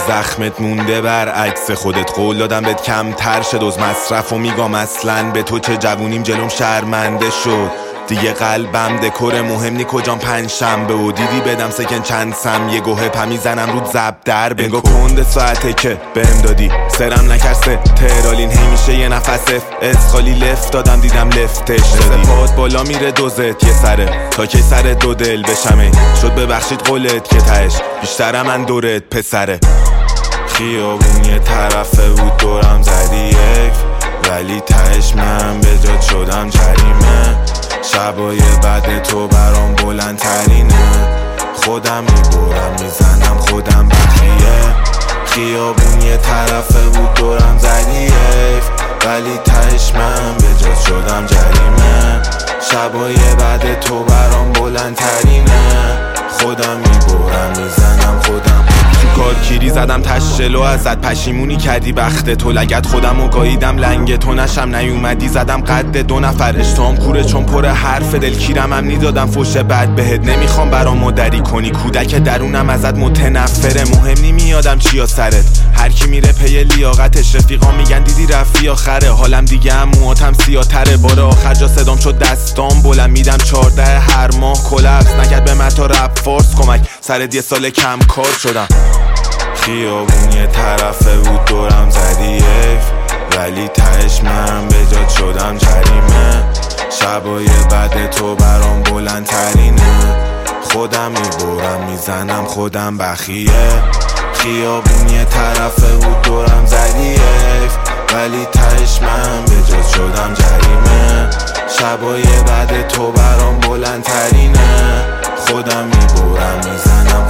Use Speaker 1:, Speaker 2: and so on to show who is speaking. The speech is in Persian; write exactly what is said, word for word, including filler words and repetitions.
Speaker 1: زخمت مونده برعکس خودت. قول دادم بهت کمتر شد از مصرف و میگم اصلا به تو چه جوونیم جلوم شرمنده شد. دیگه قلبم دکور مهم نی کجام پنج شنبه و دیدی بدم سکن چند سم یه گوه پا میزنم رود زب در بنگو کنده ساعته که بهم دادی سرم نکرسه ترالین هی میشه یه نفس اسخالی لفت دادم دیدم لفتش دادی پاد بالا میره دوزت یه سره تا کی سر دو دل بشمه شد ببخشید قولت که تهش بیشترم من دورت پسره. خیابون یه طرفه بود دورم زدی یک ولی تهش من به جات شدم جریمه. شبای بعد تو برام بلندترینه خودم میبرم میزنم خودم بخیه. خیابون یه طرفه بود دورم زدی یک ولی تهش من به جات شدم جریمه. شبای بعد تو برام بلندترینه خودم میبرم میزنم خودم تو کار کیری زدم تشلو ازت پشیمونی کردی بخت تو لگت خودم و گاییدم لنگ تو نشم نیومدی زدم قد دو نفر اشتام کوره چون پر حرف دلکیرم هم نیدادم فوش بد بهت نمیخوام برام مدری کنی کودک درونم ازت متنفره مهم نی میادم چیا سرت هر کی میره پی لیاقتش رفیقا میگن دیدی رفی آخره حالم دیگه هم موهاتم سیاتره بار آخر جا صدام شد دستام بلند میدم چارده هر ماه کلپس نکرد به من تا رپ فورس کمک سر یه سال کم کار شدم. خیابون یه طرفه بود دورم زدی یک ولی تهش من به جات شدم جریمه. شبای بعد تو برام بلندترینه خودم میبرم میزنم خودم بخیه. خیابون یه طرفه بود دورم زدی یک ولی تهش من به جات شدم جریمه. شبای بعد تو برام بلندترینه خودم میبرم میزنم